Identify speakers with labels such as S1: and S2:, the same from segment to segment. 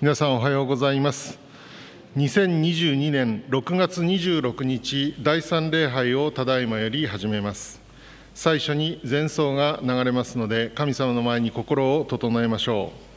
S1: 皆さんおはようございます。2022年6月26日第3礼拝をただいまより始めます。最初に前奏が流れますので、神様の前に心を整えましょう。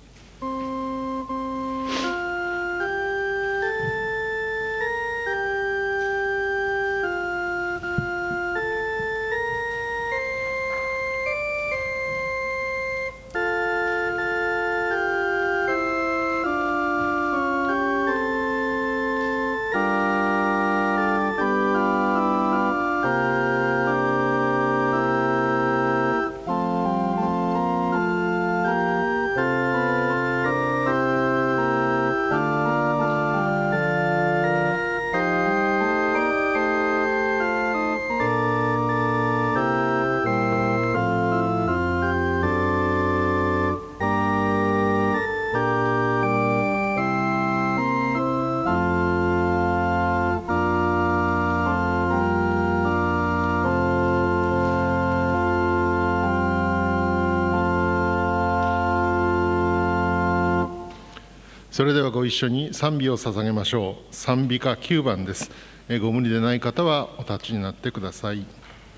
S1: それではご一緒に賛美を捧げましょう。賛美歌9番です。ご無理でない方はお立ちになってください。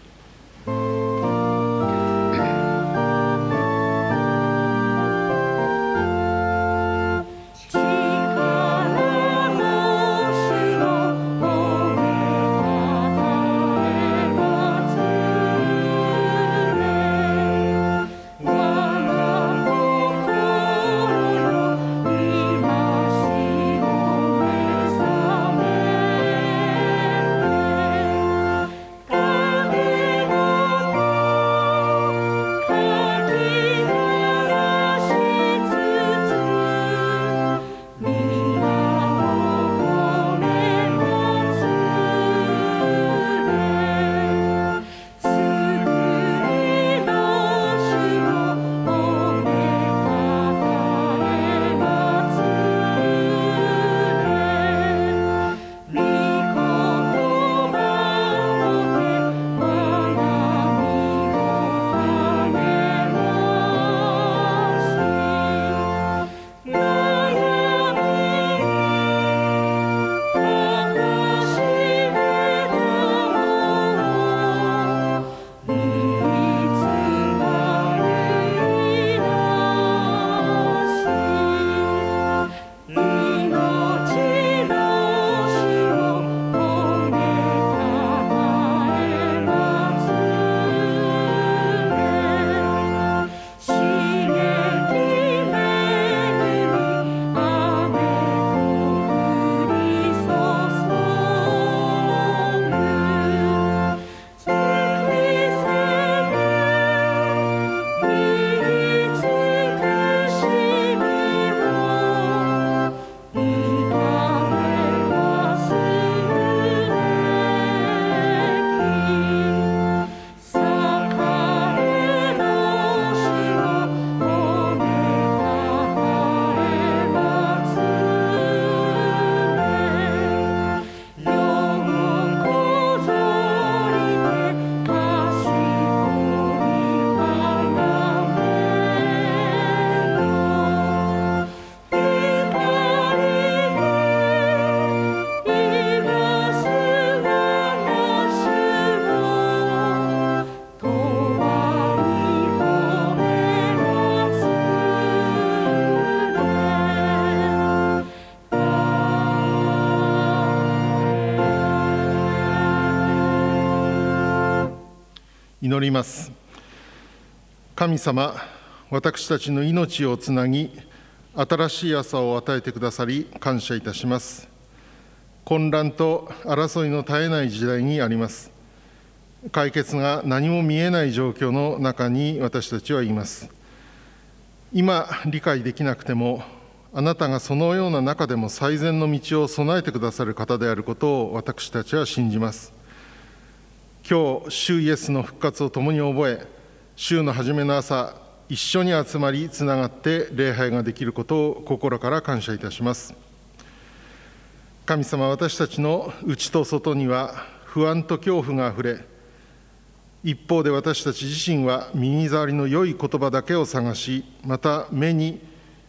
S1: 祈ります。神様、私たちの命をつなぎ、新しい朝を与えてくださり、感謝いたします。混乱と争いの絶えない時代にあります。解決が何も見えない状況の中に私たちはいます。今、理解できなくても、あなたがそのような中でも最善の道を備えてくださる方であることを私たちは信じます。今日、主イエスの復活を共に覚え、週の初めの朝、一緒に集まりつながって礼拝ができることを心から感謝いたします。神様、私たちの内と外には不安と恐怖があふれ、一方で私たち自身は耳障りの良い言葉だけを探し、また目に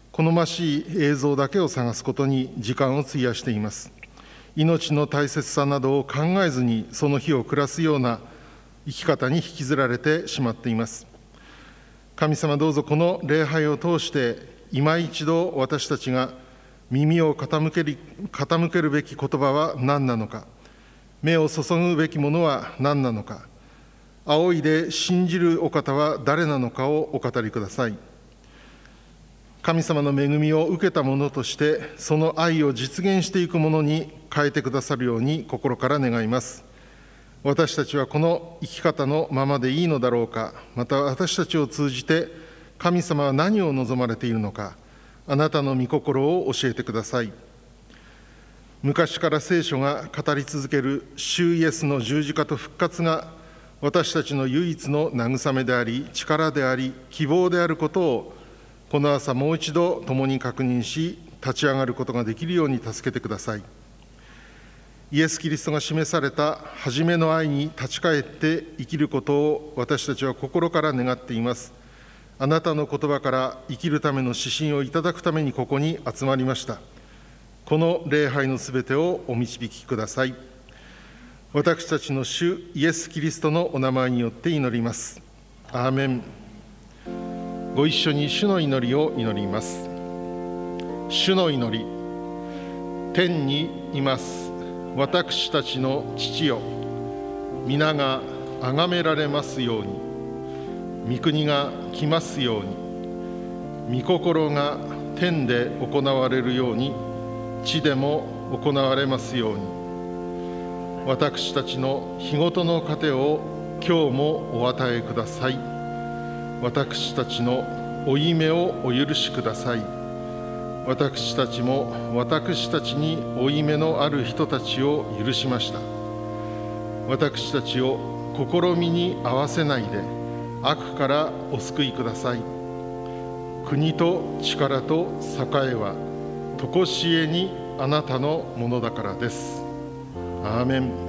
S1: 好ましい映像だけを探すことに時間を費やしています。命の大切さなどを考えずにその日を暮らすような生き方に引きずられてしまっています。神様、どうぞこの礼拝を通して今一度私たちが耳を傾けるべき言葉は何なのか、目を注ぐべきものは何なのか、仰いで信じるお方は誰なのかをお語りください。神様の恵みを受けたものとして、その愛を実現していくものに変えてくださるように心から願います。私たちはこの生き方のままでいいのだろうか、また私たちを通じて神様は何を望まれているのか、あなたの御心を教えてください。昔から聖書が語り続ける主イエスの十字架と復活が私たちの唯一の慰めであり、力であり、希望であることをこの朝もう一度共に確認し、立ち上がることができるように助けてください。イエス・キリストが示された初めの愛に立ち返って生きることを私たちは心から願っています。あなたの言葉から生きるための指針をいただくためにここに集まりました。この礼拝のすべてをお導きください。私たちの主イエス・キリストのお名前によって祈ります。アーメン。ご一緒に主の祈りを祈ります。主の祈り。天にいます私たちの父よ、皆が崇められますように、御国が来ますように、御心が天で行われるように地でも行われますように。私たちの日ごとの糧を今日もお与えください。私たちの負い目をお許しください。私たちも私たちに負い目のある人たちを許しました。私たちを試みに合わせないで悪からお救いください。国と力と栄は常しえにあなたのものだからです。アーメン。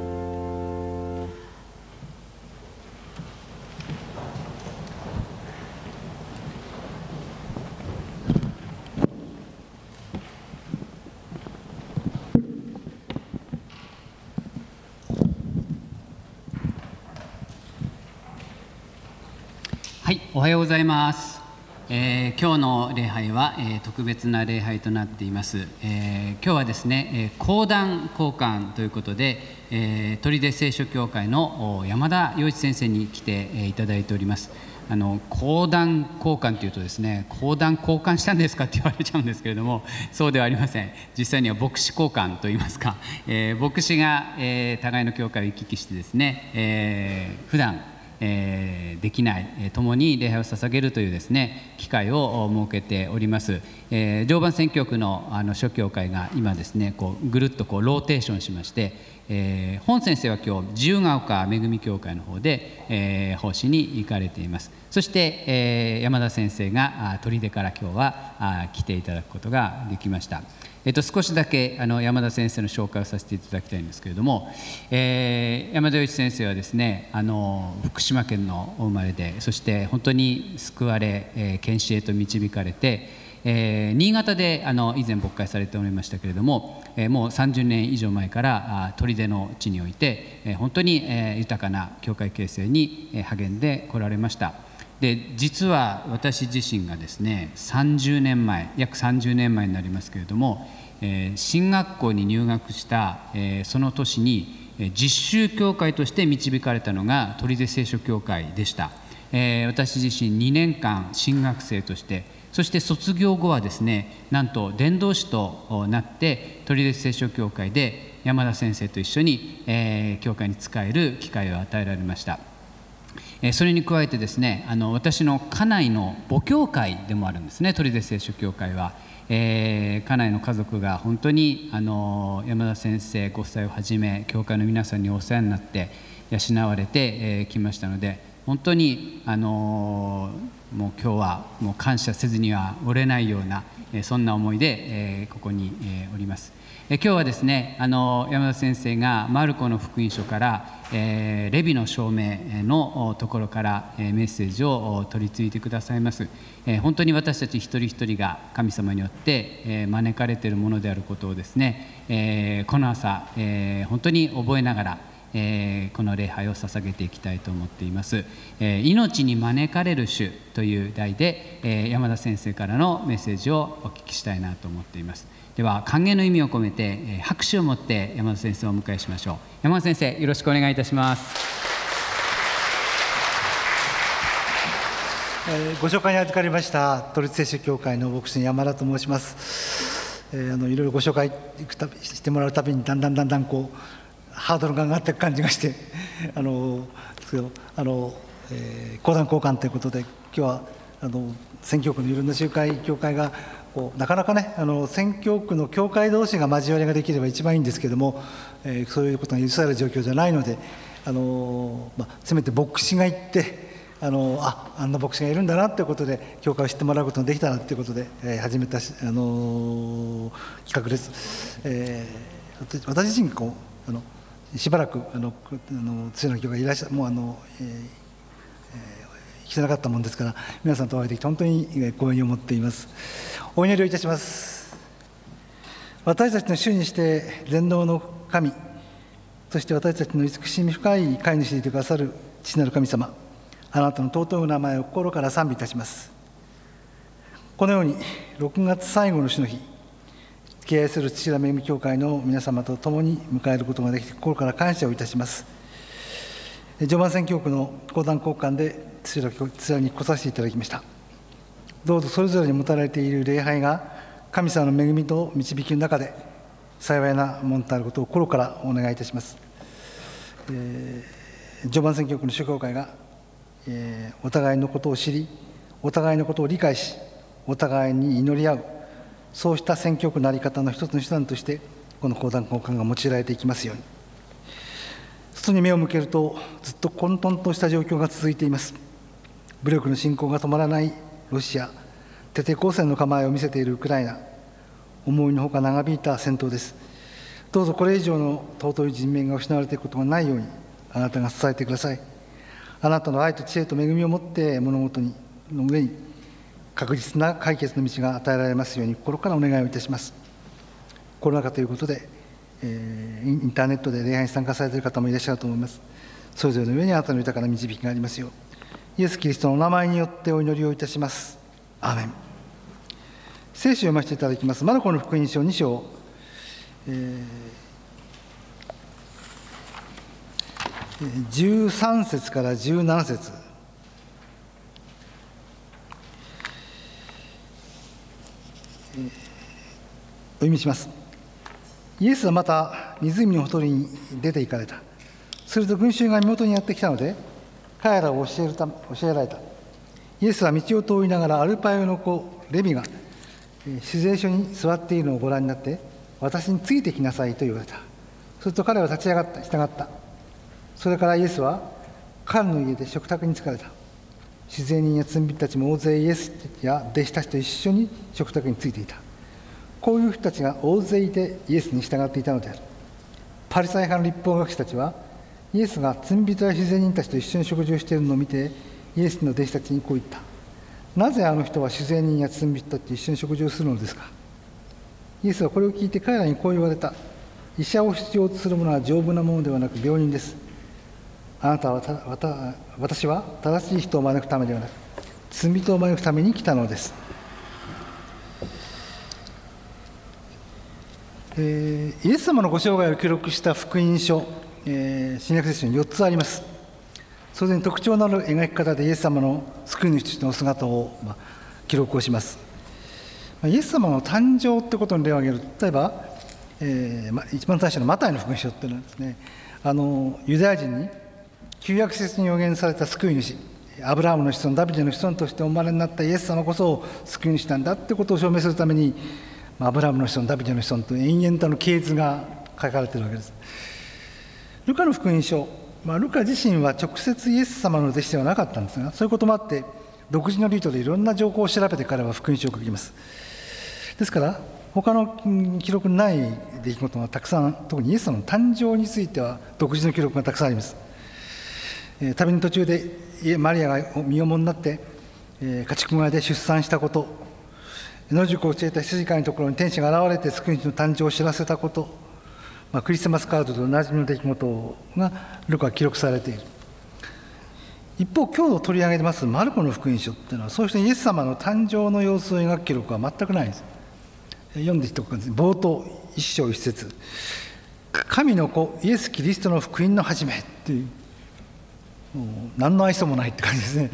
S2: はい、おはようございます。今日の礼拝は、特別な礼拝となっています。今日はですね、講談交換ということで、取手聖書協会の山田洋一先生に来ていただいております。講談交換というとですね、講談交換したんですかって言われちゃうんですけれども、そうではありません。実際には牧師交換といいますか、牧師が、互いの教会を行き来してですね、普段できない、共に礼拝を捧げるというですね、機会を設けております。常磐宣教区の諸教会が今ですね、ぐるっとローテーションしまして、本先生は今日自由が丘恵み教会の方で、奉仕に行かれています。そして、山田先生が砦から今日は来ていただくことができました。少しだけ山田先生の紹介をさせていただきたいんですけれども、山田洋一先生はですね、福島県のお生まれで、そして本当に救われ、献身へと導かれて、新潟で以前牧会されておりましたけれども、もう30年以上前から砦の地において、本当に豊かな教会形成に励んでこられました。で、実は私自身がですね、約30年前になりますけれども、進学校に入学した、その年に実習教会として導かれたのが砦聖書教会でした。私自身2年間進学生として、そして卒業後はですね、なんと伝道師となって砦聖書教会で山田先生と一緒に、教会に仕える機会を与えられました。それに加えてですね、私の家内の母教会でもあるんですね、砦聖書教会は。家内の家族が本当に山田先生ご夫妻をはじめ教会の皆さんにお世話になって養われてきましたので、 本当にもう今日はもう感謝せずにはおれないような、そんな思いで、ここに、おります。今日はですね、山田先生がマルコの福音書から、レビの証明のところから、メッセージを取り継いでくださいます。本当に私たち一人一人が神様によって、招かれているものであることをですね、この朝、本当に覚えながら、この礼拝を捧げていきたいと思っています。命に招かれる主という題で、山田先生からのメッセージをお聞きしたいなと思っています。では歓迎の意味を込めて、拍手を持って山田先生をお迎えしましょう。山田先生、よろしくお願いいたします。
S3: ご紹介に預かりました都立聖書協会の牧師の山田と申します。いろいろご紹介してもらうたびにだんだんこうハードルが上がっていく感じがして講談交換ということで、今日は宣教区のいろんな集会教会がなかなかね宣教区の教会同士が交わりができれば一番いいんですけれども、そういうことが許される状況じゃないので、せめて牧師が行ってあんな牧師がいるんだなということで教会を知ってもらうことができたなということで、始めた、企画です。私自身がしばらく強い教会いらっしゃもう聞けなかったものですから、皆さんとお会いできて本当に光栄に思っています。お祈りをいたします。私たちの主にして全能の神、そして私たちの慈しみ深い飼い主でいてくださる父なる神様、あなたの尊い名前を心から賛美いたします。このように6月最後の主の日、敬愛する土浦恵み教会の皆様と共に迎えることができて心から感謝をいたします。常磐宣教区の講談交換で土浦に来させていただきました。どうぞそれぞれに持たれている礼拝が神様の恵みと導きの中で幸いなものとなることを心からお願いいたします。常磐宣教区の諸教会が、お互いのことを知り、お互いのことを理解し、お互いに祈り合う、そうした宣教区の在り方の一つの手段としてこの講談交換が用いられていきますように。外に目を向けるとずっと混沌とした状況が続いています。武力の侵攻が止まらないロシア、徹底抗戦の構えを見せているウクライナ、思いのほか長引いた戦闘です。どうぞこれ以上の尊い人命が失われていくことがないようにあなたが支えてください。あなたの愛と知恵と恵みを持って物事の上に確実な解決の道が与えられますように心からお願いをいたします。コロナ禍ということで、インターネットで礼拝に参加されている方もいらっしゃると思います。それぞれの上にあなたの豊かな導きがありますよう、イエス・キリストのお名前によってお祈りをいたします。アーメン。聖書を読ませていただきます。マルコの福音書2章、13節から17節、お読みします。イエスはまた湖のほとりに出て行かれた。すると群衆が身元にやってきたので彼らを教えられた。イエスは道を通りながらアルパイの子レビが酒税所に座っているのをご覧になって、私についてきなさいと言われた。すると彼は立ち上がった、従った。それからイエスは彼の家で食卓に疲れた。酒税人や罪人たちも大勢イエスや弟子たちと一緒に食卓についていた。こういう人たちが大勢いてイエスに従っていたのである。パリサイ派の立法学士たちはイエスが罪人や酒税人たちと一緒に食事をしているのを見て、イエスの弟子たちにこう言った。なぜあの人は酒税人や罪人たちと一緒に食事をするのですか。イエスはこれを聞いて彼らにこう言われた。医者を必要とする者は丈夫なものではなく病人です。あなたは私は正しい人を招くためではなく罪人を招くために来たのです。イエス様のご生涯を記録した福音書、新約聖書に4つあります。それに特徴のある描き方でイエス様の救い主としての姿を、記録をします。イエス様の誕生ということに例を挙げると、例えば、一番最初のマタイの福音書というのはですね、ユダヤ人に旧約説に予言された救い主、アブラハムの子孫、ダビデの子孫としてお生まれになったイエス様こそ救い主なんだということを証明するために、アブラハムの子孫、ダビデの子孫と延々と系図が書かれているわけです。ルカの福音書ルカ自身は直接イエス様の弟子ではなかったんですが、そういうこともあって独自のルートでいろんな情報を調べて彼は福音書を書きます。ですから他の記録にない出来事がたくさん、特にイエス様の誕生については独自の記録がたくさんあります。旅の途中でマリアが身重になって家畜小屋で出産したこと、野宿をしていた羊飼いのところに天使が現れて救い主の誕生を知らせたこと、クリスマスカードと同じの出来事がルカは記録されている。一方、今日取り上げますマルコの福音書っていうのは、そうしてイエス様の誕生の様子を描く記録は全くないんです。読んでいっておくんです。冒頭一章一節、神の子イエス・キリストの福音の始めっていう、もう何の愛想もないって感じですね。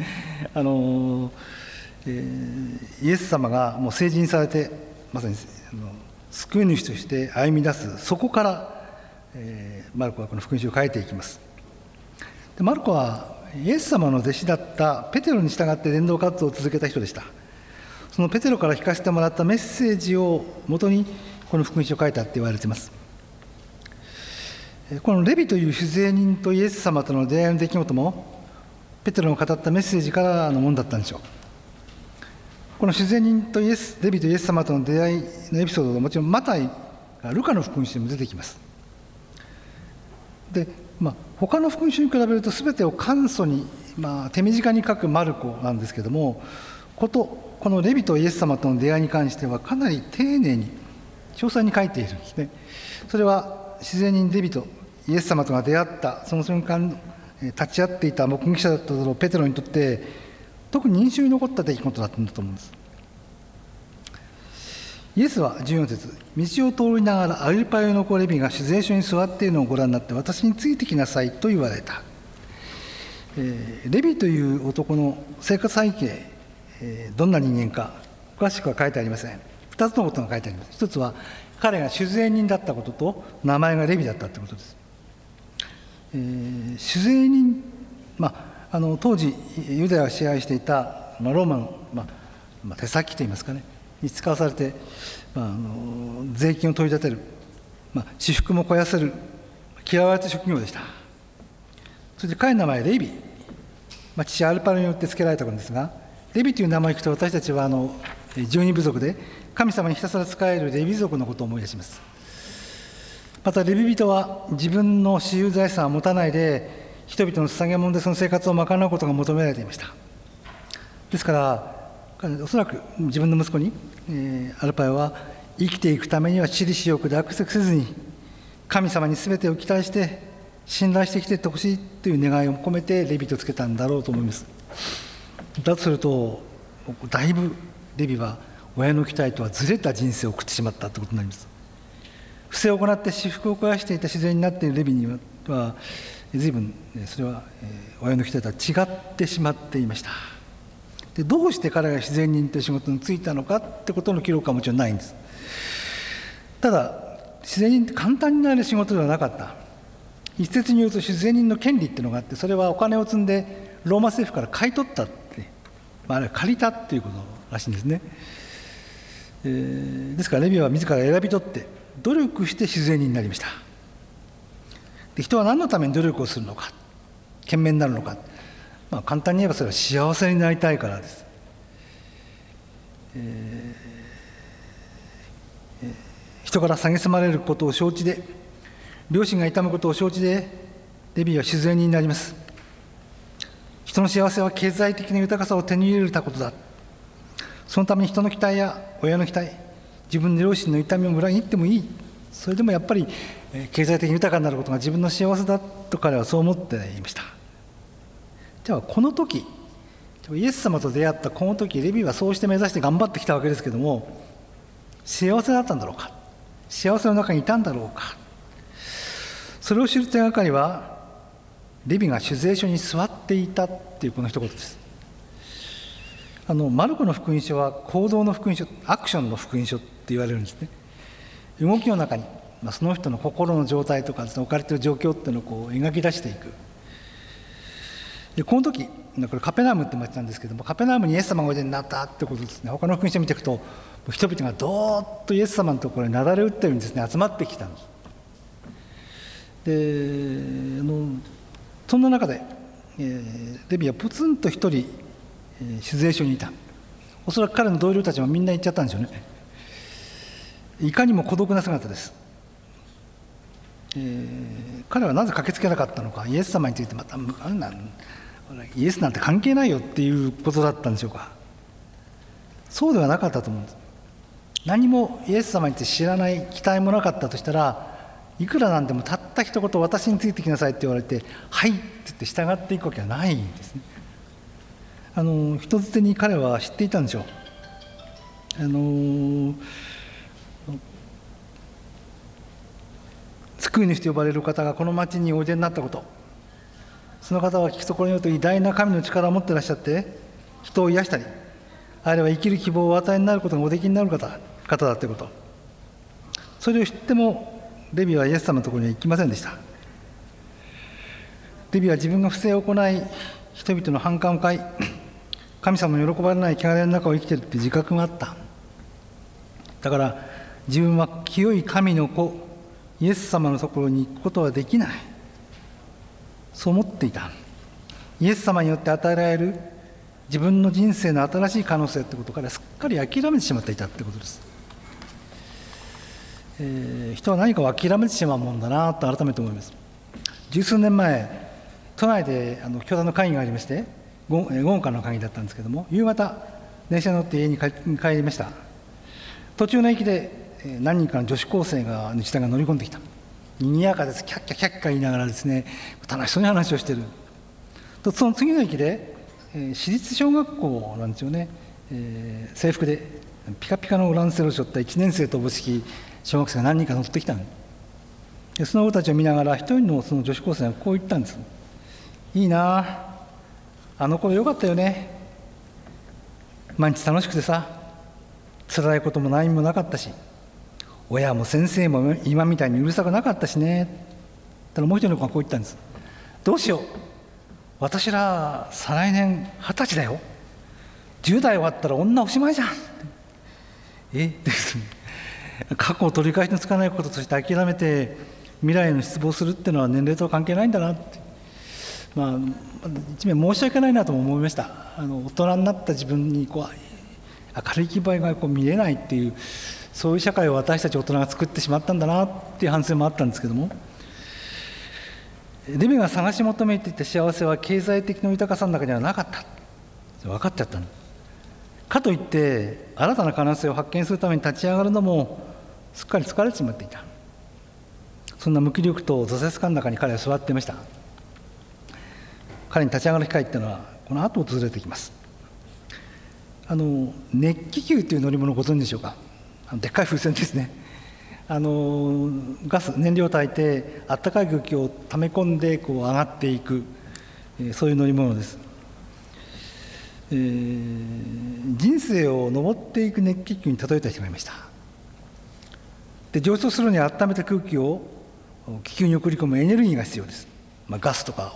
S3: イエス様がもう成人されて、まさに救い主として歩み出す、そこから、マルコはこの福音書を書いていきます。でマルコはイエス様の弟子だったペテロに従って伝道活動を続けた人でした。そのペテロから聞かせてもらったメッセージをもとにこの福音書を書いたって言われています。このレビという酒税人とイエス様との出会いの出来事もペテロの語ったメッセージからのものだったんでしょう。この酒税人とレビとイエス様との出会いのエピソードがもちろんマタイ、ルカの福音書にも出てきます。で、他の福音書に比べると全てを簡素に、手短に書くマルコなんですけども、このレビとイエス様との出会いに関してはかなり丁寧に詳細に書いているんですね。それは自然にレビとイエス様とが出会ったその瞬間、立ち会っていた目撃者だっただろうペテロにとって特に印象に残った出来事だったんだと思うんです。イエスは14節、道を通りながらアルパヨの子レビが酒税所に座っているのをご覧になって、私についてきなさいと言われた。レビという男の生活背景、どんな人間か詳しくは書いてありません。2つのことが書いてあります。一つは彼が酒税人だったことと名前がレビだったということです。酒税人、当時ユダヤを支配していたローマの、手先といいますかねに使わされて、税金を取り立てる、私腹も肥やせる嫌われた職業でした。そして彼の名前レビ、父アルパヨによって付けられたことですが、レビという名前を聞くと私たちは十二部族で神様にひたすら仕えるレビ族のことを思い出します。またレビ人は自分の私有財産を持たないで人々の捧げ物でその生活を賄うことが求められていました。ですからおそらく自分の息子に、アルパヨは生きていくためには私利私欲で悪せせずに神様に全てを期待して信頼してきていってほしいという願いを込めてレビとつけたんだろうと思います。だとするとだいぶレビは親の期待とはずれた人生を送ってしまったということになります。不正を行って私腹を肥やしていた自然になっているレビには随分それは親の期待とは違ってしまっていました。でどうして彼が自然人という仕事に就いたのかってことの記録はもちろんないんです。ただ自然人って簡単になる仕事ではなかった。一説に言うと自然人の権利っていうのがあって、それはお金を積んでローマ政府から買い取ったって、あれは借りたっていうことらしいんですね。ですからレビは自ら選び取って努力して自然人になりました。で人は何のために努力をするのか、懸命になるのか、簡単に言えばそれは幸せになりたいからです。人から蔑まれることを承知で、両親が痛むことを承知でレビは自然人になります。人の幸せは経済的な豊かさを手に入れたことだ。そのために人の期待や親の期待、自分の両親の痛みを裏切ってもいい。それでもやっぱり経済的に豊かになることが自分の幸せだと彼はそう思っていました。ではこの時、イエス様と出会ったこの時、レビはそうして目指して頑張ってきたわけですけども、幸せだったんだろうか、幸せの中にいたんだろうか。それを知る手がかりはレビが酒税所に座っていたっていうこの一言です。マルコの福音書は行動の福音書、アクションの福音書って言われるんですね。動きの中に、その人の心の状態とか置かれている状況っていうのをこう描き出していく。でこの時これカペナームって町なんですけども、カペナームにイエス様がおいでになったってことですね。他の福音書を見ていくと人々がどーっとイエス様のところになだれ打ったようにですね集まってきたんです。でそんな中で、レビはポツンと一人、酒税所にいた。おそらく彼の同僚たちもみんな行っちゃったんでしょうね。いかにも孤独な姿です。彼はなぜ駆けつけなかったのか、イエス様についてまたイエスなんて関係ないよっていうことだったんでしょうか。そうではなかったと思うんです。何もイエス様について知らない、期待もなかったとしたら、いくらなんでもたった一言私についてきなさいって言われて、はいって言って従っていくわけはないんですね。人づてに彼は知っていたんでしょう。救い主と呼ばれる方がこの町においでになったこと、その方は聞くところによると偉大な神の力を持っていらっしゃって、人を癒したり、あるいは生きる希望をお与えになることがおできになる方だということ、それを知ってもレビはイエス様のところには行きませんでした。レビは自分が不正を行い、人々の反感を買い、神様の喜ばれない汚れの中を生きているという自覚があった。だから自分は清い神の子イエス様のところに行くことはできない、そう思っていた。イエス様によって与えられる自分の人生の新しい可能性ということからすっかり諦めてしまっていたということです。人は何かを諦めてしまうもんだなと改めて思います。十数年前、都内で教団の会議がありまして、午後からの会議だったんですけども、夕方電車に乗って家に帰りました。途中の駅で何人かの女子高生が日大が乗り込んできた。賑やかです、キャッキャキャッキャ言いながらですね、楽しそうに話をしていると、その次の駅で、私立小学校なんですよね、制服でピカピカのランセルを背負った1年生とおぼしき小学生が何人か乗ってきたので、その子たちを見ながら一人のその女子高生がこう言ったんです。いいなあの頃よかったよね、毎日楽しくてさ、辛いことも何もなかったし、親も先生も今みたいにうるさくなかったしね。ただもう一人の子がこう言ったんです。どうしよう、私ら再来年20歳だよ、10代終わったら女おしまいじゃん。ですね、過去を取り返しのつかないこととして諦めて未来への失望するっていうのは年齢とは関係ないんだなって、一面申し訳ないなとも思いました。大人になった自分に明るい希望が見れないっていう、そういう社会を私たち大人が作ってしまったんだなっていう反省もあったんですけども、レビが探し求めていた幸せは経済的な豊かさの中にはなかった、分かっちゃったのかといって新たな可能性を発見するために立ち上がるのもすっかり疲れてしまっていた。そんな無気力と挫折感の中に彼は座っていました。彼に立ち上がる機会っていうのはこの後訪れてきます。熱気球という乗り物をご存知でしょうか。でっかい風船ですね。ガス燃料を焚いてあったかい空気を溜め込んで上がっていく、そういう乗り物です。人生を上っていく熱気球に例えてしまいました。で、上昇するには温めた空気を気球に送り込むエネルギーが必要です。ガスとか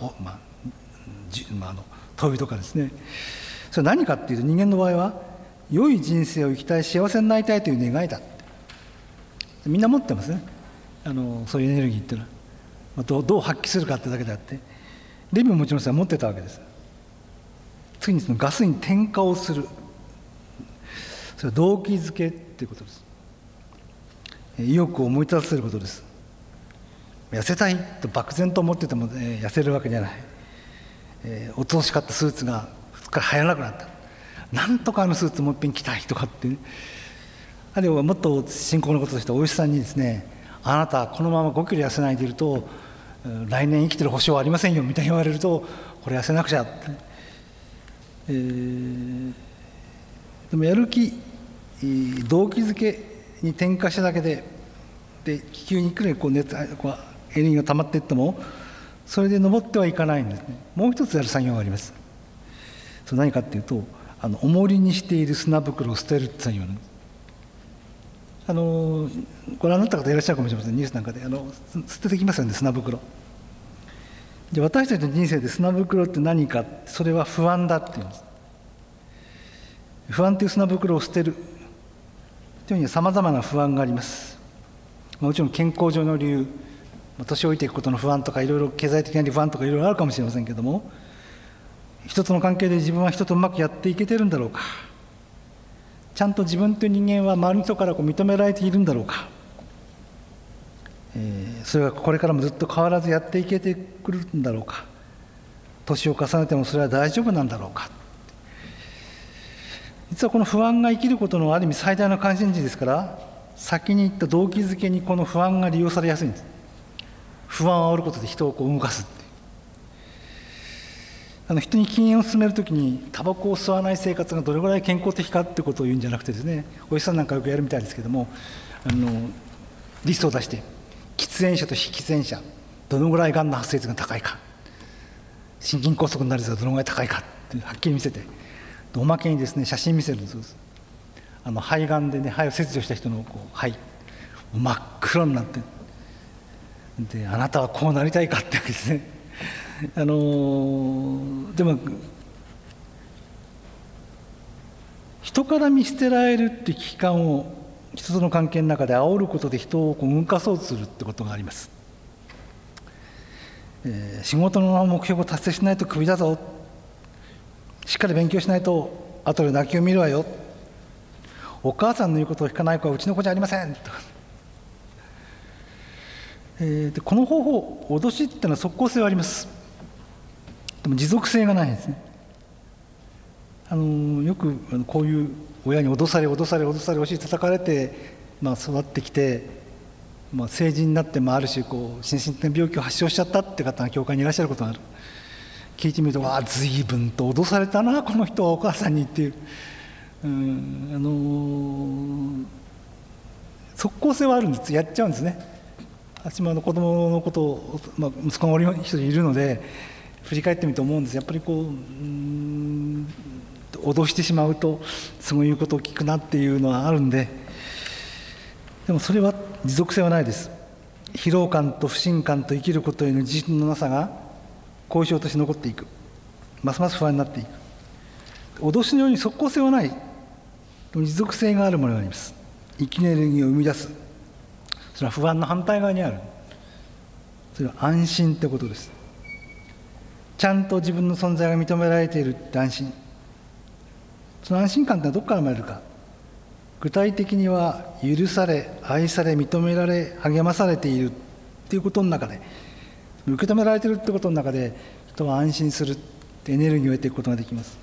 S3: 灯油とかですね。それは何かっていうと、人間の場合は良い人生を生きたい、幸せになりたいという願いだ。みんな持ってますね、そういうエネルギーっていうのは。どう発揮するかってだけであって、レビももちろんそれは持ってたわけです。次にそのガスに点火をする、それは動機づけっていうことです。意欲を思い立たせることです。痩せたいと漠然と思ってても、痩せるわけじゃない。おととし買ったスーツが2日入らなくなった、なんとかスーツもう一遍着たいとかって、ね、あるいはもっと深刻なこととしてお医者さんにですね、あなたこのまま5キロ痩せないでいると来年生きてる保証はありませんよみたいに言われると、これ痩せなくちゃって、でもやる気、動機づけに転化しただけで、気球にいくらエネルギーが溜まっていってもそれで登ってはいかないんですね。もう一つやる作業があります。それ何かっていうと、重りにしている砂袋を捨てるって作業なんです。ご覧になった方いらっしゃるかもしれません。ニュースなんかで捨ててきますよね、砂袋。で、私たちの人生で砂袋って何か、それは不安だっていうんです。不安という砂袋を捨てるというにはさまざまな不安があります。もちろん健康上の理由、 年老いていくことの不安とか、いろいろ経済的な不安とかいろいろあるかもしれませんけども、人との関係で自分は人とうまくやっていけてるんだろうか、ちゃんと自分という人間は周りの人から認められているんだろうか、それはこれからもずっと変わらずやっていけてくるんだろうか、年を重ねてもそれは大丈夫なんだろうか。実はこの不安が生きることのある意味最大の関心事ですから、先に言った動機づけにこの不安が利用されやすいんです。不安を煽ることで人を動かす。人に禁煙を進めるときにタバコを吸わない生活がどれぐらい健康的かってことを言うんじゃなくてですね、お医者さんなんかよくやるみたいですけども、リストを出して喫煙者と非喫煙者どのぐらいがんの発生率が高いか、心筋梗塞になる率がどのぐらい高いかってはっきり見せて、おまけにですね写真見せるんです。肺がんでね、肺を切除した人の肺真っ黒になって、であなたはこうなりたいかってわけですね。でも人から見捨てられるっていう危機感を人との関係の中で煽ることで人を動かそうとするってことがあります。仕事の目標を達成しないとクビだぞ、しっかり勉強しないと後で泣きを見るわよ、お母さんの言うことを聞かない子はうちの子じゃありませんと。でこの方法、脅しっていうのは即効性はあります。でも持続性がないんですね。よくこういう親に脅され押し叩かれて、育ってきて、成人になって、ある種心身的な病気を発症しちゃったって方が教会にいらっしゃることがある。聞いてみると、随分と脅されたなこの人はお母さんにっていう、即効性はあるんです。やっちゃうんですね。私も子供のことを、息子がおる人いるので振り返ってみて思うんです。やっぱり脅してしまうとそういうことを聞くなっていうのはあるんで、でもそれは持続性はないです。疲労感と不信感と生きることへの自信のなさが後遺症として残っていく、ますます不安になっていく。脅しのように即効性はない、持続性があるものがあります。生きエネルギーを生み出す、それは不安の反対側にある。それは安心ってことです。ちゃんと自分の存在が認められているって安心。その安心感ってのはどこから生まれるか。具体的には許され、愛され、認められ、励まされているっていうことの中で、受け止められているってことの中で人は安心するってエネルギーを得ていくことができます。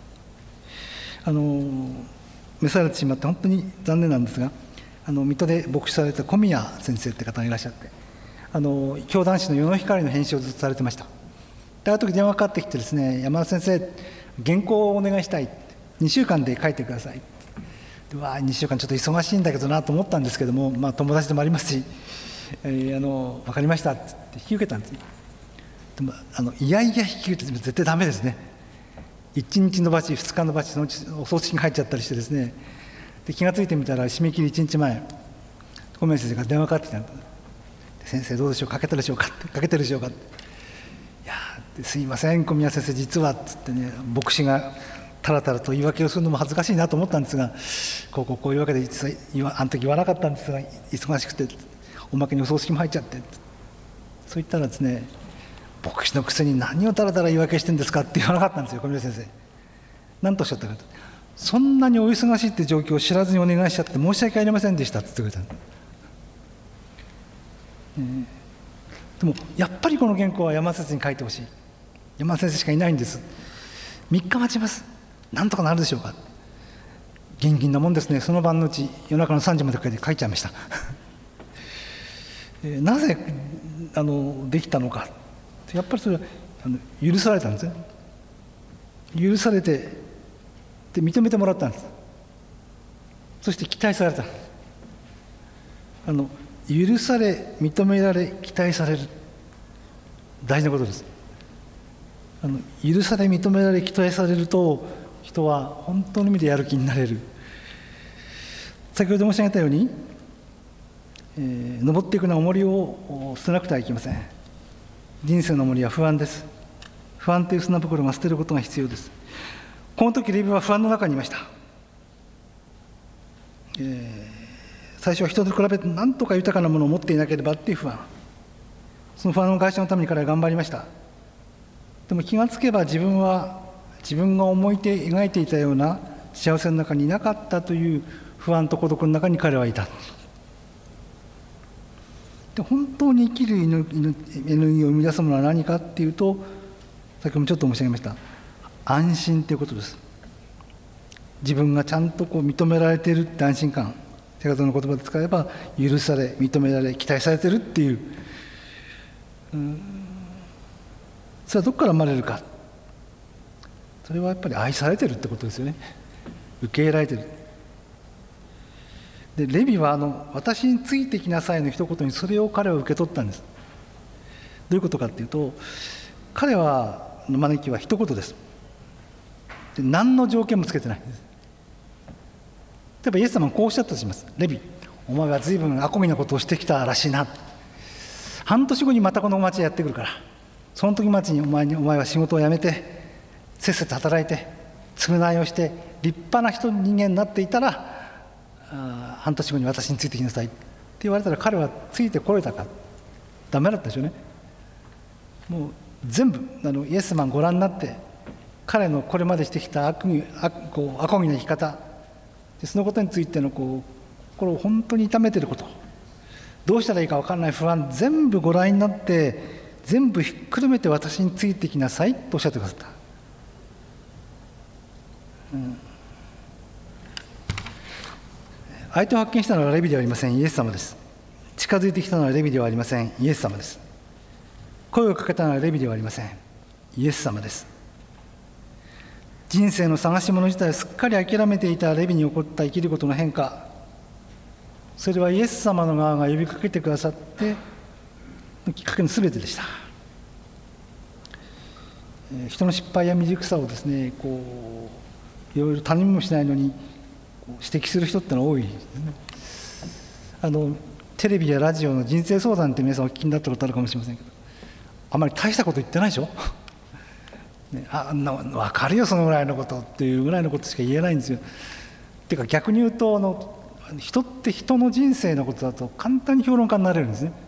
S3: 召されてしまって本当に残念なんですが、水戸で牧師された小宮先生って方がいらっしゃって、教団誌の世の光の編集をずっとされてました。である時電話かかってきてですね、山田先生原稿をお願いしたい、2週間で書いてください。で2週間ちょっと忙しいんだけどなと思ったんですけども、友達でもありますし、分かりましたって引き受けたんです。でもいやいや引き受けて絶対ダメですね。1日のばち2日のばち、そのうちお葬式に入っちゃったりしてですね、で気がついてみたら締め切り1日前、小宮先生が電話かかってきたんです。先生どうでしょう、書けたでしょうかって、書けてるでしょうかって、いやすいません小宮先生実はっつってね、牧師がたらたらと言い訳をするのも恥ずかしいなと思ったんですが、こういうわけであの時言わなかったんですが忙しくておまけにお葬式も入っちゃって、そう言ったらですね、牧師のくせに何をたらたら言い訳してんですかって言わなかったんですよ。小宮先生何とおっしゃったかと、そんなにお忙しいって状況を知らずにお願いしちゃって申し訳ありませんでしたって言ってくれた。でもやっぱりこの原稿は山田先生に書いてほしい。山田先生しかいないんです。3日待ちます。なんとかなるでしょうか。厳禁なもんですね。その晩のうち夜中の3時まで書いちゃいましたなぜできたのか、やっぱりそれは許されたんですね。許されてで認めてもらったんです。そして期待された。許され、認められ、期待される、大事なことです。許され、認められ、期待されると人は本当の意味でやる気になれる。先ほど申し上げたように、登っていくのは重りを捨てなくてはいけません。人生の重りは不安です。不安という砂袋が捨てることが必要です。この時レビは不安の中にいました。最初は人と比べて何とか豊かなものを持っていなければっていう不安。 その不安の解消のために彼は頑張りました。でも気がつけば自分が思いて描いていたような幸せの中にいなかったという不安と孤独の中に彼はいた。で本当に生きるエネルギーを生み出すものは何かっていうと、先ほどもちょっと申し上げました安心ということです。自分がちゃんと認められているって安心感、手形の言葉で使えば許され、認められ、期待されているっていう、それはどこから生まれるか。それはやっぱり愛されてるってことですよね。受け入れられてる。でレビは私についてきなさいの一言にそれを彼は受け取ったんです。どういうことかっていうと、彼の招きは一言です。で何の条件もつけてないんです。例えばイエス様はこうおっしゃったとします。レビ、お前は随分アコギなことをしてきたらしいな。半年後にまたこの町へやってくるから、その時町にお前は仕事を辞めてせっせと働いて償いをして立派な人間になっていたら、半年後に私についてきなさいって言われたら彼はついてこれたか。ダメだったでしょうね。もう全部イエス様をご覧になって彼のこれまでしてきたアコギな生き方、そのことについての心を本当に痛めていること、どうしたらいいか分からない不安、全部ご覧になって全部ひっくるめて私についてきなさいとおっしゃってくださった。相手を発見したのはレビではありません、イエス様です。近づいてきたのはレビではありません、イエス様です。声をかけたのはレビではありません、イエス様です。人生の探し物自体をすっかり諦めていたレビに起こった生きることの変化、それはイエス様の側が呼びかけてくださってのきっかけのすべてでした。人の失敗や未熟さをですね、いろいろ他人もしないのに指摘する人ってのは多いですね。テレビやラジオの人生相談って皆さんお聞きになったことあるかもしれませんけど、あまり大したこと言ってないでしょね、分かるよそのぐらいのことっていうぐらいのことしか言えないんですよ。っていうか逆に言うと人って人の人生のことだと簡単に評論家になれるんですね。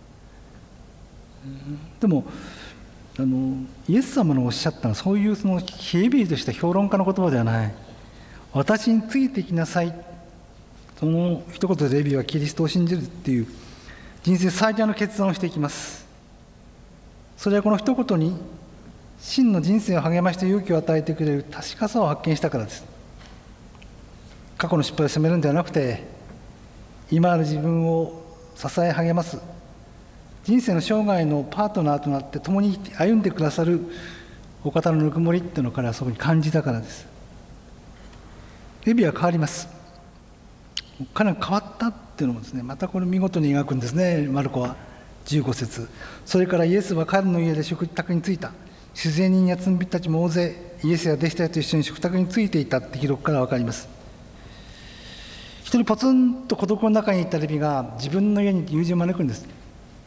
S3: でもイエス様のおっしゃったのはそういう冷えびりとした評論家の言葉ではない。私についてきなさい、その一言でレビはキリストを信じるっていう人生最大の決断をしていきます。それはこの一言に真の人生を励まして勇気を与えてくれる確かさを発見したからです。過去の失敗を責めるんではなくて、今ある自分を支え励ます人生の生涯のパートナーとなって共に歩んでくださるお方のぬくもりっていうのを彼はそこに感じたからです。レビは変わります。彼が変わったっていうのもですね、またこれ見事に描くんですね。マルコは15節、それからイエスは彼の家で食卓に着いた。主税人や罪人たちも大勢イエスや弟子たちと一緒に食卓についていたって記録から分かります。一人ポツンと孤独の中にいたレビが自分の家に友人を招くんです。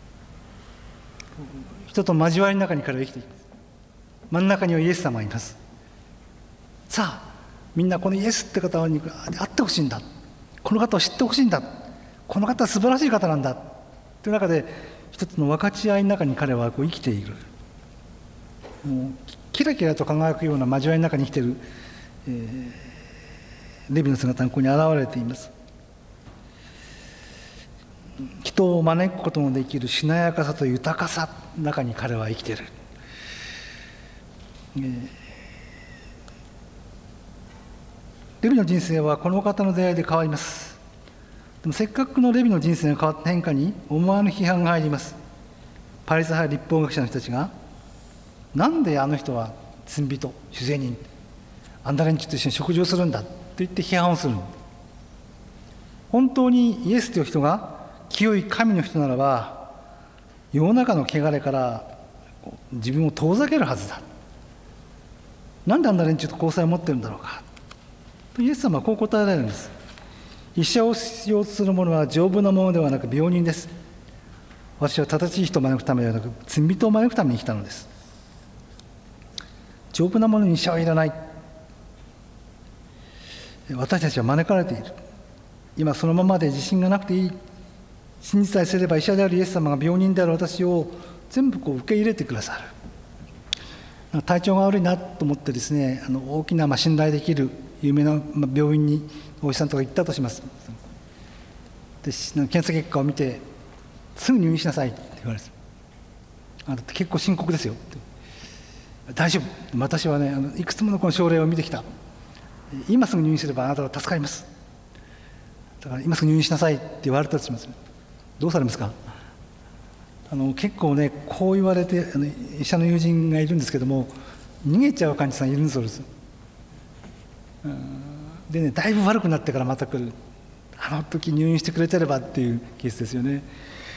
S3: 人と交わりの中に彼は生きています。真ん中にはイエス様がいます。さあみんなこのイエスって方に会ってほしいんだ、この方を知ってほしいんだ、この方は素晴らしい方なんだという中で一つの分かち合いの中に彼は生きている。もうキラキラと輝くような交わりの中に生きている、レビの姿がここに現れています。人を招くことのできるしなやかさと豊かさの中に彼は生きている。レビの人生はこの方の出会いで変わります。でもせっかくのレビの人生が変わった変化に思わぬ批判が入ります。パリサイ派立法学者の人たちが、なんであの人は罪人、主税人、あんな連中と一緒に食事をするんだと言って批判をする。本当にイエスという人が清い神の人ならば、世の中の汚れから自分を遠ざけるはずだ。なんであんな連中と交際を持ってるんだろうか。イエス様はこう答えられるんです。医者を必要とする者は丈夫なものではなく病人です。私は正しい人を招くためではなく罪人を招くために来たのです。丈夫なものに医者はいらない。私たちは招かれている。今そのままで自信がなくていい。信じさえすれば医者であるイエス様が病人である私を全部受け入れてくださる。体調が悪いなと思ってですね、大きな信頼できる有名な病院にお医者さんとか行ったとします。で検査結果を見てすぐ入院しなさいって言われる。あなた結構深刻ですよって。大丈夫、私はねいくつものこの症例を見てきた。今すぐ入院すればあなたは助かります。だから今すぐ入院しなさいって言われたとします。どうされますか？結構ねこう言われて医者の友人がいるんですけども、逃げちゃう患者さんいるんそうです。でね、だいぶ悪くなってからまた来る。あの時入院してくれてればっていうケースですよね。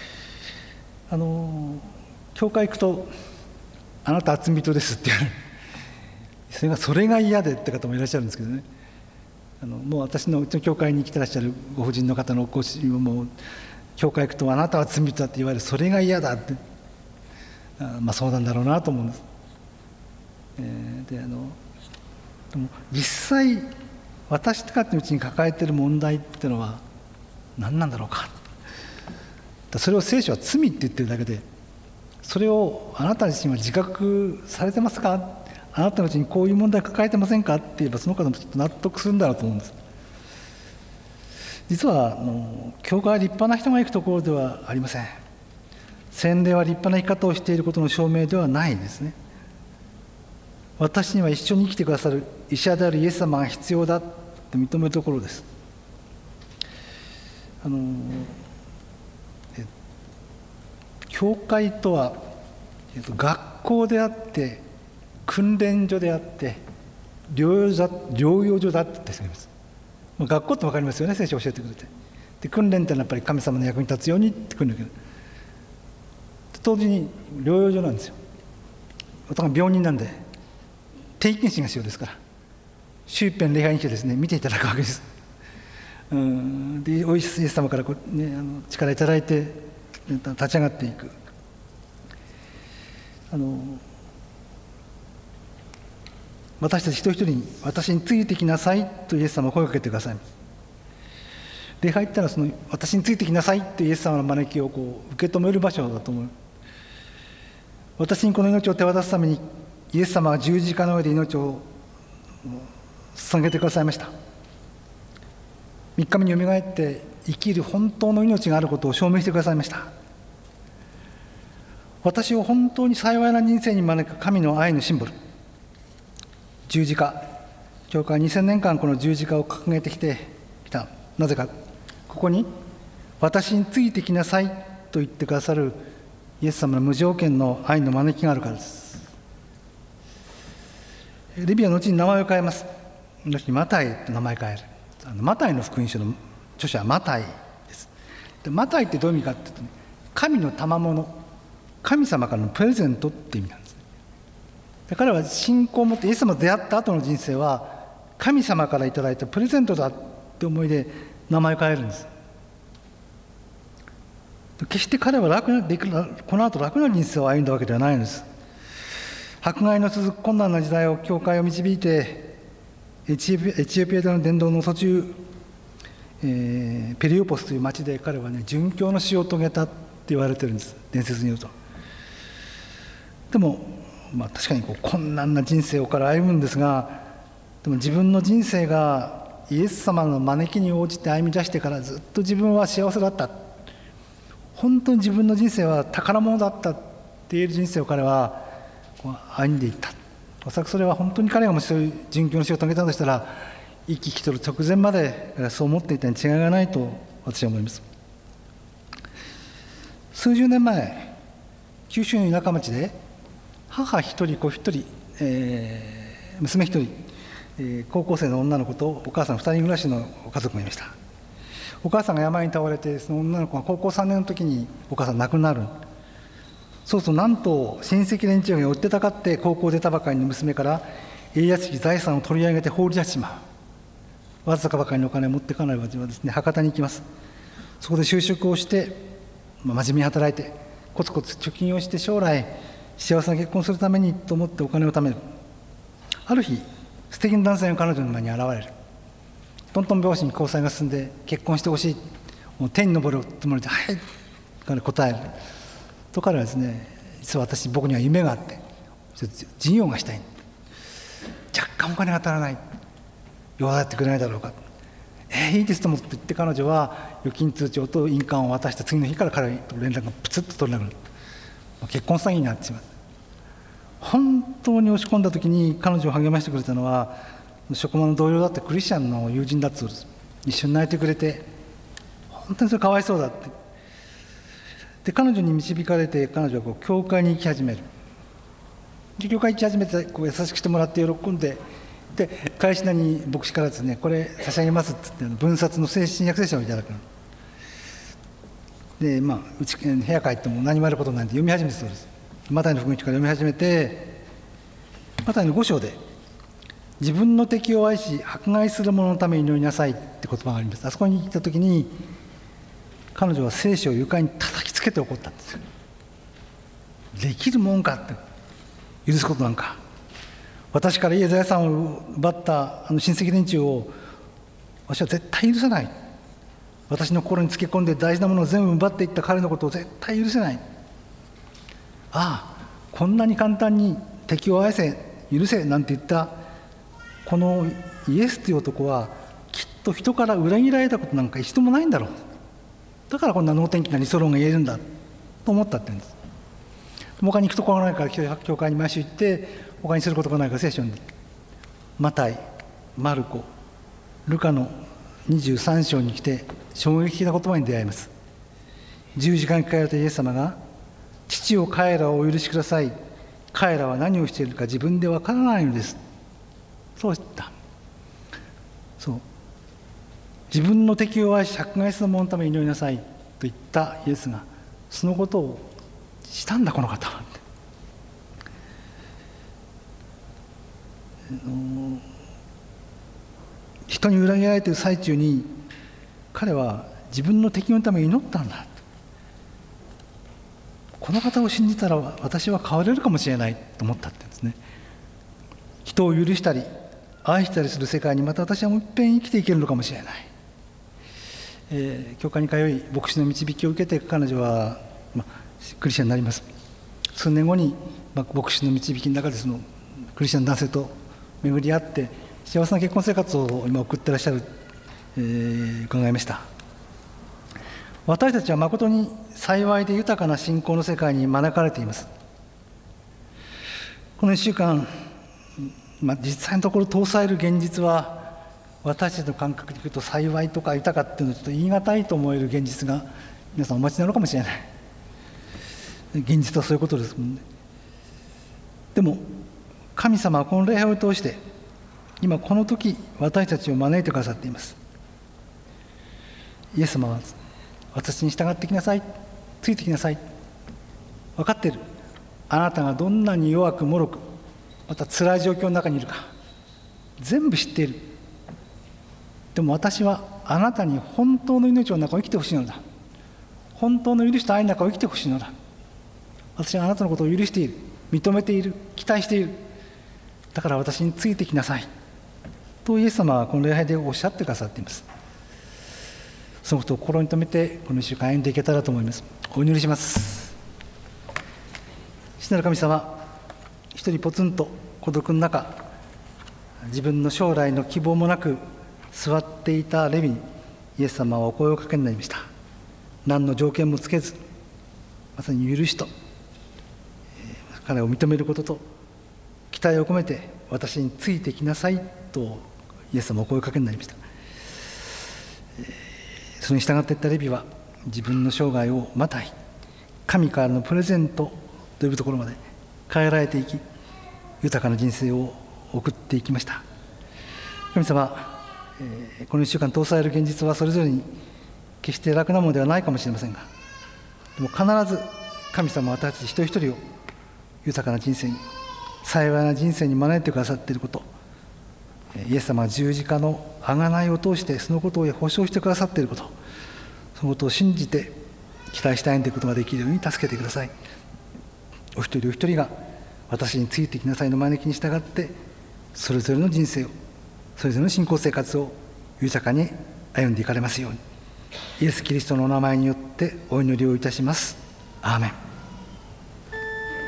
S3: 教会行くとあなた罪人ですって言われる。それが嫌でって方もいらっしゃるんですけどね。もう私のうちの教会に来てらっしゃるご婦人の方のご主人も教会行くとあなたは罪人だって言われる。それが嫌だって、そうなんだろうなと思うんです。でも実際私たちのうちに抱えている問題っていうのは何なんだろうか。それを聖書は罪って言ってるだけで、それをあなた自身は自覚されてますか、あなたのうちにこういう問題抱えてませんかって言えばその方もちょっと納得するんだろうと思うんです。実は教会は立派な人が行くところではありません。洗礼は立派な生き方をしていることの証明ではないですね。私には一緒に生きてくださる医者であるイエス様が必要だと認めるところです。教会とは、学校であって訓練所であって療養所だって言っています。学校って分かりますよね、聖書を教えてくれて。で訓練ってのはやっぱり神様の役に立つようにって訓練だけど、同時に療養所なんですよ。私が病人なんで定期検診が必要ですから、週一遍礼拝に来てですね見ていただくわけです。でお医者様から力いただいて立ち上がっていく。私たち一人一人に私についてきなさいとイエス様は声をかけてくださいます。礼拝ってのはその私についてきなさいとイエス様の招きを受け止める場所だと思う。私にこの命を手渡すためにイエス様は十字架の上で命を捧げてくださいました。3日目によみがえって生きる本当の命があることを証明してくださいました。私を本当に幸いな人生に招く神の愛のシンボル、十字架。教会は2000年間この十字架を掲げてきた。なぜかここに私についてきなさいと言ってくださるイエス様の無条件の愛の招きがあるからです。レビは後に名前を変えます。後にマタイと名前を変える。マタイの福音書の著者はマタイです。でマタイってどういう意味かっていうと、神の賜物、神様からのプレゼントって意味なんです。で彼は信仰を持ってイエス様と出会った後の人生は神様からいただいたプレゼントだって思いで名前を変えるんです。決して彼はこの後楽な人生を歩んだわけではないんです。迫害の続く困難な時代を教会を導いてエチオピアでの伝道の途中、ペリオポスという町で彼はね殉教の死を遂げたって言われてるんです、伝説によると。でも、確かに困難な人生を彼は歩むんですが、でも自分の人生がイエス様の招きに応じて歩み出してからずっと自分は幸せだった、本当に自分の人生は宝物だったって言える人生を彼は歩んでいった。おそらくそれは本当に彼がもしそういう殉教の死を遂げたとしたら、生き生きとる直前までそう思っていたに違いがないと私は思います。数十年前、九州の田舎町で母一人子一人、娘一人、高校生の女の子とお母さん2人暮らしの家族がいました。お母さんが病に倒れて、その女の子が高校3年の時にお母さん亡くなる。そうするとなんと親戚連中が寄ってたかって高校出たばかりの娘から家屋敷財産を取り上げて放り出してしまう。わずかばかりのお金を持ってかないわけはですね、博多に行きます。そこで就職をして、真面目に働いてコツコツ貯金をして、将来幸せな結婚するためにと思ってお金を貯める。ある日素敵な男性が彼女の前に現れる。トントン拍子に交際が進んで、結婚してほしい、もう天に昇るつもりで、はい、彼答えると、彼はですね、 実は僕には夢があって事業がしたい、若干お金が足らない、弱ってくれないだろうか、いいですともって言って彼女は預金通帳と印鑑を渡した次の日から彼と連絡がプツッと取れなくなる。結婚詐欺になってしまう。本当に押し込んだ時に彼女を励ましてくれたのは職場の同僚だったクリスチャンの友人だったそうです。一緒に泣いてくれて、本当にそれかわいそうだって。で彼女に導かれて彼女は教会に行き始める。で教会に行き始めて優しくしてもらって喜んで、で返しなに牧師からですね、これ差し上げますって言って分冊の新約聖書をいただくので、うち部屋帰っても何もあることないんで読み始めてそうです。マタイの福音書から読み始めて、マタイの5章で自分の敵を愛し迫害する者のために祈りなさいって言葉があります。あそこに行った時に彼女は聖書を床に叩きつけて怒ったんですよ。できるもんかって、許すことなんか、私から家財産を奪った親戚連中を私は絶対許さない。私の心につけ込んで大事なものを全部奪っていった彼のことを絶対許せない。ああ、こんなに簡単に敵を愛せ許せなんて言ったこのイエスという男はきっと人から裏切られたことなんか一度もないんだろう。だからこんな能天気な理想論が言えるんだと思ったって言うんです。他に行くところがないから教会に毎週行って、他にすることがないから聖書にマタイ、マルコ、ルカの23章に来て衝撃的な言葉に出会います。十字架にかかれたイエス様が、父を彼らをお許しください、彼らは何をしているか自分でわからないのです、そう言った。そう、自分の敵を愛し迫害する者のために祈りなさいと言ったイエスがそのことをしたんだこの方は。人に裏切られている最中に彼は自分の敵のために祈ったんだ。この方を信じたら私は変われるかもしれないと思ったって言うんですね。人を許したり愛したりする世界にまた私はもう一遍生きていけるのかもしれない。教会に通い牧師の導きを受けて彼女は、クリスチャンになります。数年後に、牧師の導きの中でそのクリスチャン男性と巡り合って幸せな結婚生活を今送ってらっしゃる、伺いました。私たちは誠に幸いで豊かな信仰の世界に招かれています。この1週間、実際のところ通される現実は私たちの感覚で言うと幸いとか豊かっていうのはちょっと言い難いと思える現実が皆さんお待ちなのかもしれない。現実はそういうことですもんね。でも神様はこの礼拝を通して今この時私たちを招いてくださっています。イエス様は私に従ってきなさい、ついてきなさい、分かっている、あなたがどんなに弱く脆くまた辛い状況の中にいるか全部知っている。でも私はあなたに本当の命の中を生きてほしいのだ。本当の許しと愛の中を生きてほしいのだ。私はあなたのことを許している、認めている、期待している。だから私についてきなさいとイエス様はこの礼拝でおっしゃってくださっています。そのことを心に留めてこの1週間歩んでいけたらと思います。お祈りします。父なる神様、一人ポツンと孤独の中、自分の将来の希望もなく座っていたレビにイエス様はお声をかけになりました。何の条件もつけず、まさに許しと彼を認めることと期待を込めて私についてきなさいとイエス様はお声をかけになりました。それに従っていったレビは自分の生涯をまたい神からのプレゼントというところまで変えられていき、豊かな人生を送っていきました。神様、この1週間通される現実はそれぞれに決して楽なものではないかもしれませんが、でも必ず神様は私たち一人一人を豊かな人生に、幸いな人生に招いてくださっていること、イエス様は十字架の贖いを通してそのことを保証してくださっていること、そのことを信じて期待して歩んでいくことができるように助けてください。お一人お一人が私についてきなさいの招きに従ってそれぞれの人生を、それぞれの信仰生活を豊かに歩んでいかれますように、イエス・キリストのお名前によってお祈りをいたします。アーメン。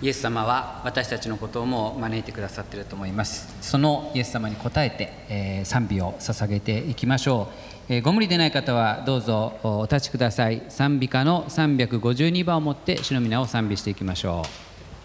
S2: イエス様は私たちのことをも招いてくださっていると思います。そのイエス様に応えて、賛美を捧げていきましょう。ご無理でない方はどうぞお立ちください。賛美歌の352番をもって主の皆を賛美していきましょう。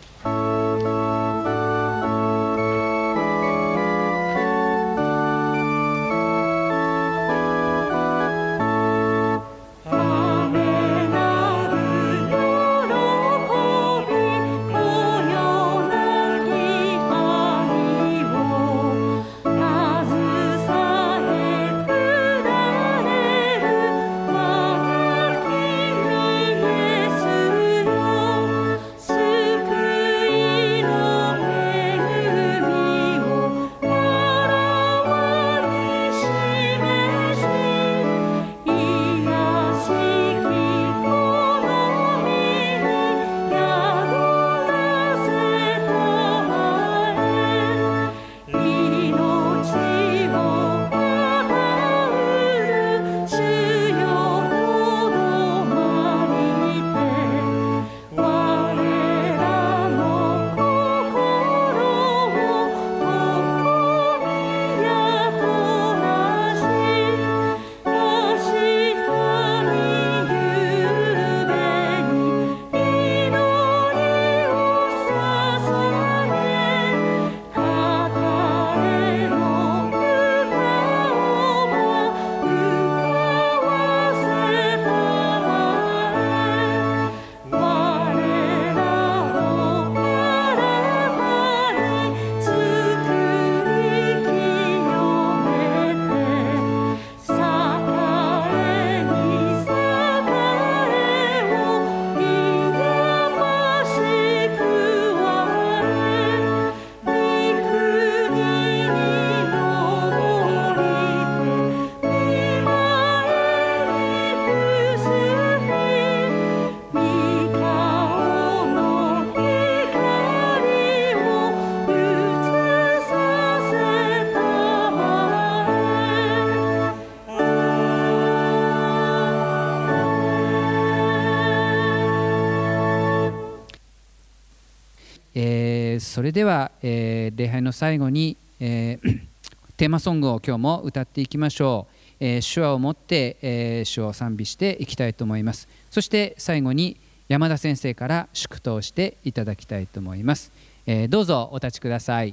S2: それでは、礼拝の最後に、テーマソングを今日も歌っていきましょう。手話を持って、主を賛美していきたいと思います。そして最後に山田先生から祝祷していただきたいと思います。どうぞお立ちください。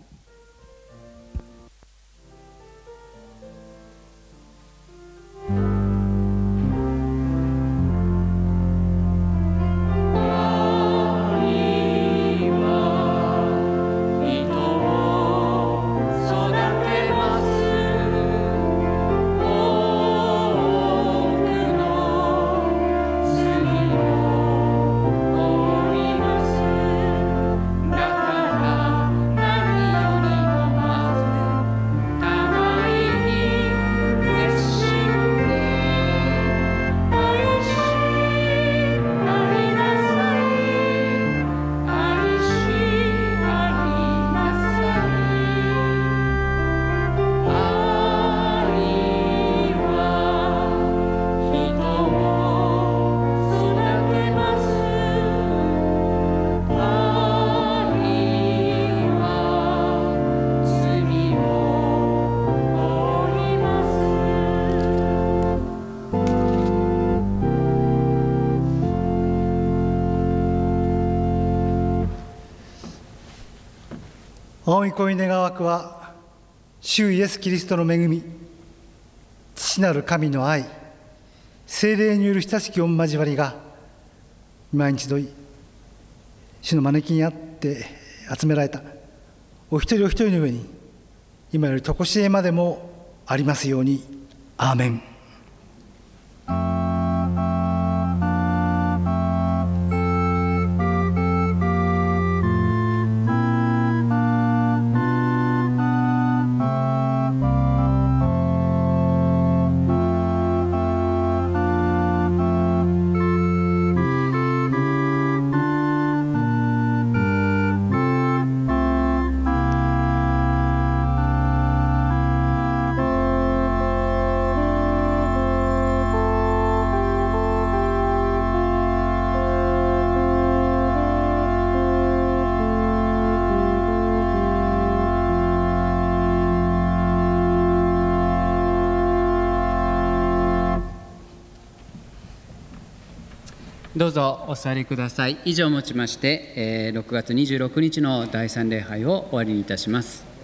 S3: 青い恋願わくは主イエスキリストの恵み、父なる神の愛、聖霊による親しき御交わりが今一度主の招きにあって集められたお一人お一人の上に今より常しえまでもありますように。アーメン。
S2: どうぞお座りください。以上をもちまして、6月26日の第3礼拝を終わりにいたします。